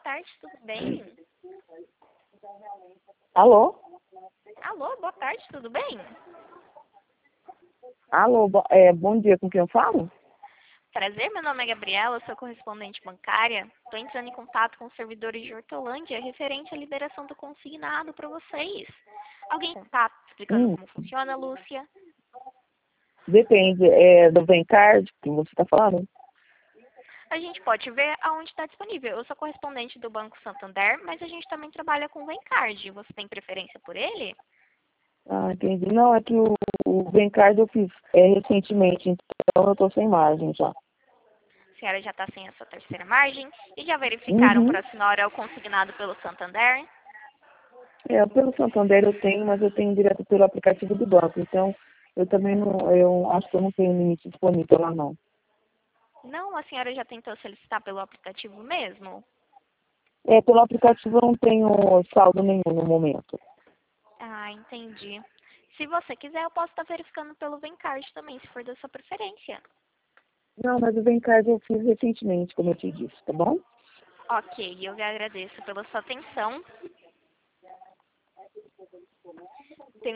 tarde, tudo bem? Alô? Alô, boa tarde, tudo bem? Alô, bom dia, com quem eu falo? Prazer, meu nome é Gabriela, sou correspondente bancária. Estou entrando em contato com os servidores de Hortolândia referente à liberação do consignado para vocês. Alguém tem contato explicando como funciona, Lúcia? Depende, do Vencard que você está falando? A gente pode ver aonde está disponível. Eu sou correspondente do Banco Santander, mas a gente também trabalha com o Vencard. Você tem preferência por ele? Ah, entendi. Não, é que o Vencard eu fiz recentemente, então eu estou sem margem já. A senhora já está sem a sua terceira margem e já verificaram Uhum. para a senhora o consignado pelo Santander? Pelo Santander eu tenho, mas eu tenho direto pelo aplicativo do banco, então eu também não, eu acho que eu não tenho limite disponível lá não. Não, a senhora já tentou solicitar pelo aplicativo mesmo? Pelo aplicativo eu não tenho saldo nenhum no momento. Ah, entendi. Se você quiser, eu posso estar verificando pelo Vencard também, se for da sua preferência. Não, mas o Vencard eu fiz recentemente, como eu te disse, tá bom? Ok, eu lhe agradeço pela sua atenção.